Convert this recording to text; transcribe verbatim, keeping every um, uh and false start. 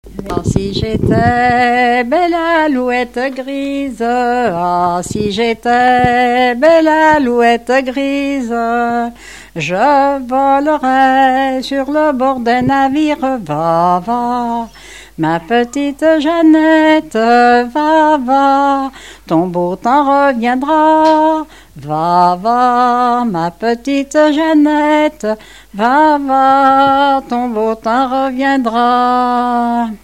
Ah, si j'étais belle alouette grise, ah, si j'étais belle alouette grise, je volerais sur le bord d'un navire, va, va, ma petite Jeannette, va, va, ton beau temps reviendra, va, va, ma petite Jeannette, va, va, ton beau temps reviendra.